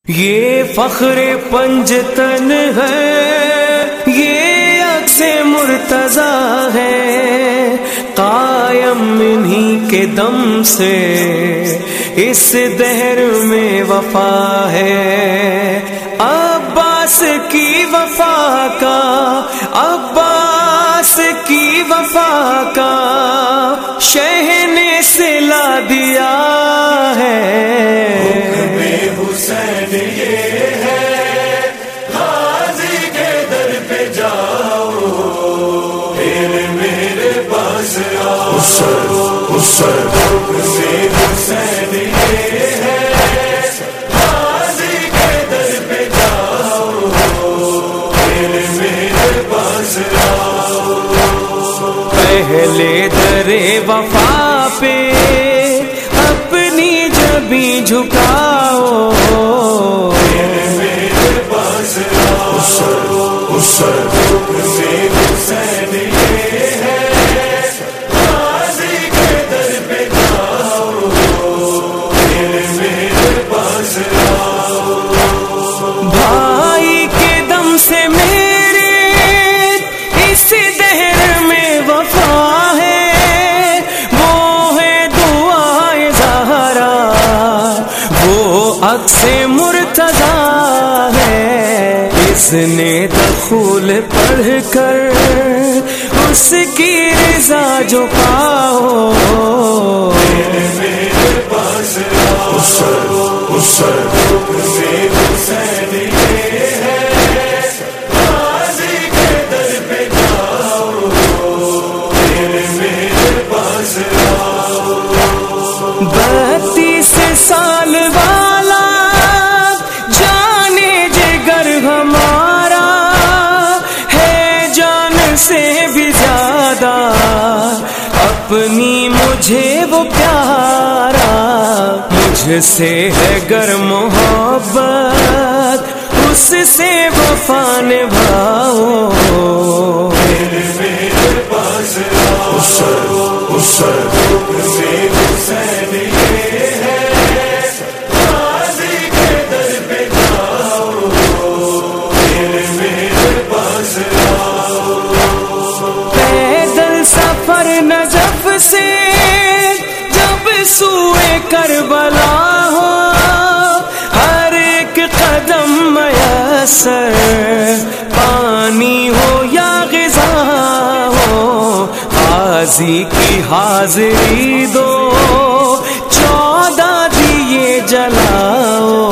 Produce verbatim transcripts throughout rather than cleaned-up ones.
یہ فخر پنجتن ہے، یہ عکس مرتضیٰ ہے، قائم انہی کے دم سے اس دہر میں وفا ہے۔ عباس کی وفا کا، عباس کی وفا کا شہ نے سلا دیا ہے۔ حسین یہ ہے، غازی کے در پہ جاؤ، پھر میرے پاس آؤ۔ حسین حسین یہ ہے، غازی کے در پہ جاؤ، پھر میرے پاس آؤ۔ پہلے در وفا پہ اپنی جبیں جھکاؤ، میرے پاس آؤ۔ حسین حسین یہ ہے، غازی کے در پہ جاؤ، میرے پاس آؤ۔ بھائی کے دم سے میرے اس دہر میں وفا ہے، وہ ہے دعائے زہرا، وہ عکس مرتضیٰ ہے۔ اس نے دخول پڑھ کر اس کی رضا جو پاؤ، میرے پاس آؤ۔ حسین حسین یہ ہے، غازی کے در پہ جاؤ، میرے پاس آؤ۔ بتیس سال والا جانے جگر ہمارا ہے، جان سے بھی زیادہ اپنی مجھے وہ پیارا۔ مجھ سے ہے گر محبت، اس سے وفا نبھاؤ، میرے پاس آؤ۔ حسین حسین یہ ہے، غازی کے در پہ جاؤ، میرے پاس آؤ۔ پیدل سفر نجف سے جب سوئے کربلا ہو، ہر ایک قدم میسر، پانی ہو یا غذا ہو، غازی کی حاضری دو، چودہ دیے جلاؤ،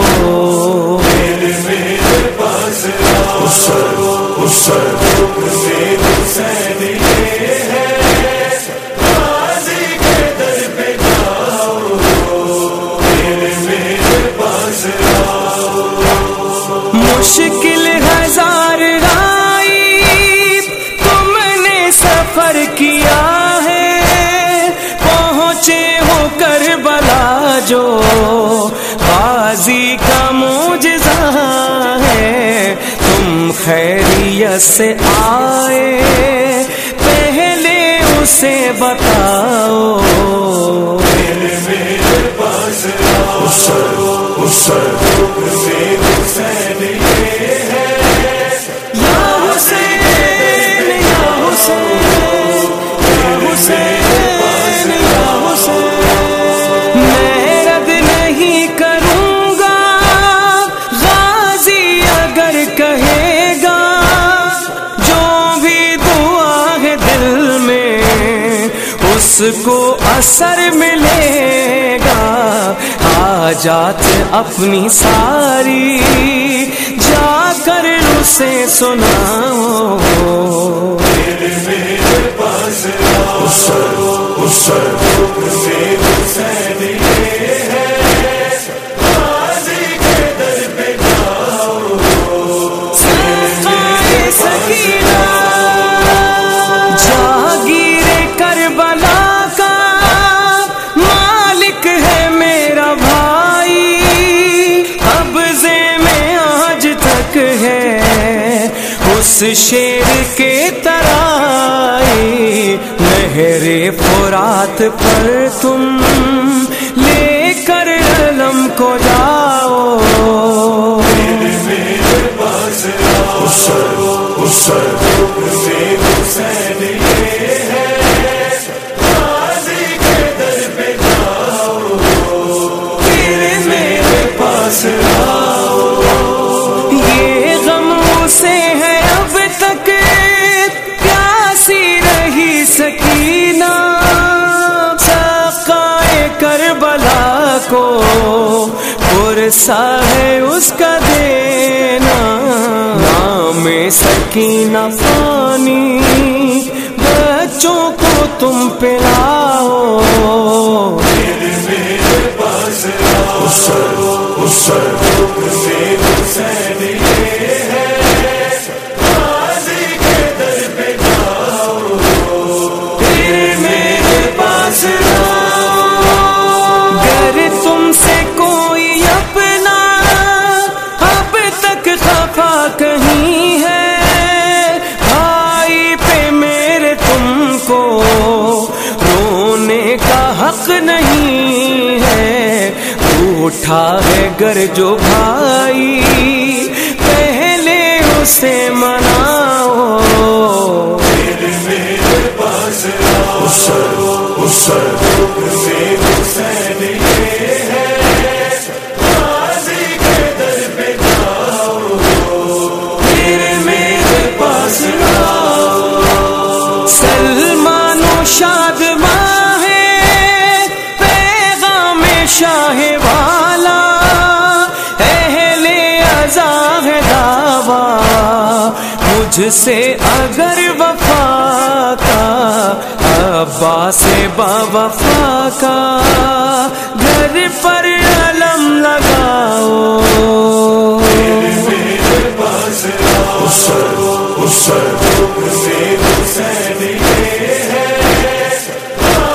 میرے پاس آؤ۔ حسین حسین یہ ہے، غازی کے در پہ جاؤ، میرے پاس آؤ۔ مشکل ہزار آئی تم نے سفر کیا ہے، پہنچے ہو کربلا جو غازی کا معجزہ ہے۔ تم خیریت سے آئے، پہلے اسے بتاؤ، میرے پاس آؤ۔ حسین حسین یہ ہے، یا حسین یا حسین یا حسین یا حسین۔ میں رد نہیں کروں گا غازی اگر کہے گا، جو بھی دعا ہے دل میں اس کو اثر ملے گا۔ حاجات اپنی ساری جا کر اسے سناؤ، میرے پاس آؤ۔ حسین حسین یہ ہے، غازی کے در پہ جاؤ، سقائے سکینہ جاگیر کربلا کا مالک ہے میرا بھائی، قبضے میں آج تک ہے اس شیر کے ترائی۔ نہر فرات پر تم لے کر علم کو جاؤ، سا ہے اس کا دینا، نام سکینہ پانی بچوں کو تم پلاؤ، گر تم سے کوئی اپنا اب تک خفا کہیں ہے، بھائی پہ میرے تم کو رونے کا حق نہیں ہے، اٹھا ہے گر جو بھائی پہلے اسے مناؤ، سلمان و شادماں ہے پیغام شاہ والا، اہل عزا ہے دعویٰ مجھ سے اگر وفا کا، عباس با وفا کا گھر پر علم لگاؤ،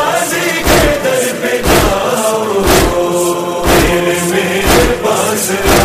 میرے پاس